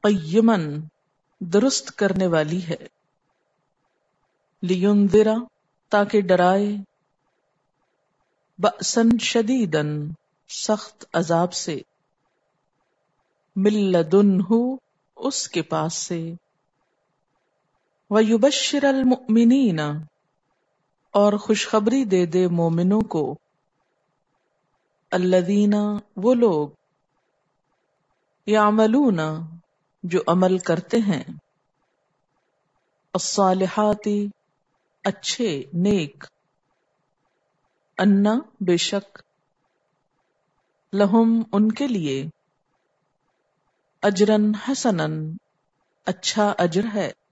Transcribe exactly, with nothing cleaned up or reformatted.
क़य्यमन दुरुस्त करने वाली है, लियुंदिरा ताकि डराए, बअसन शदीदन सख्त अजाब से, मिल्लदुन्हु उसके पास से, वयुबश्शिरल मुअमिनीना और खुशखबरी दे दे मोमिनों को, अल्लज़ीना वो लोग, यामलूना जो अमल करते हैं, अस्सालिहाती अच्छे नेक, अन्ना बेशक, लहुम उनके लिए, अजरन हसनन अच्छा अजर है,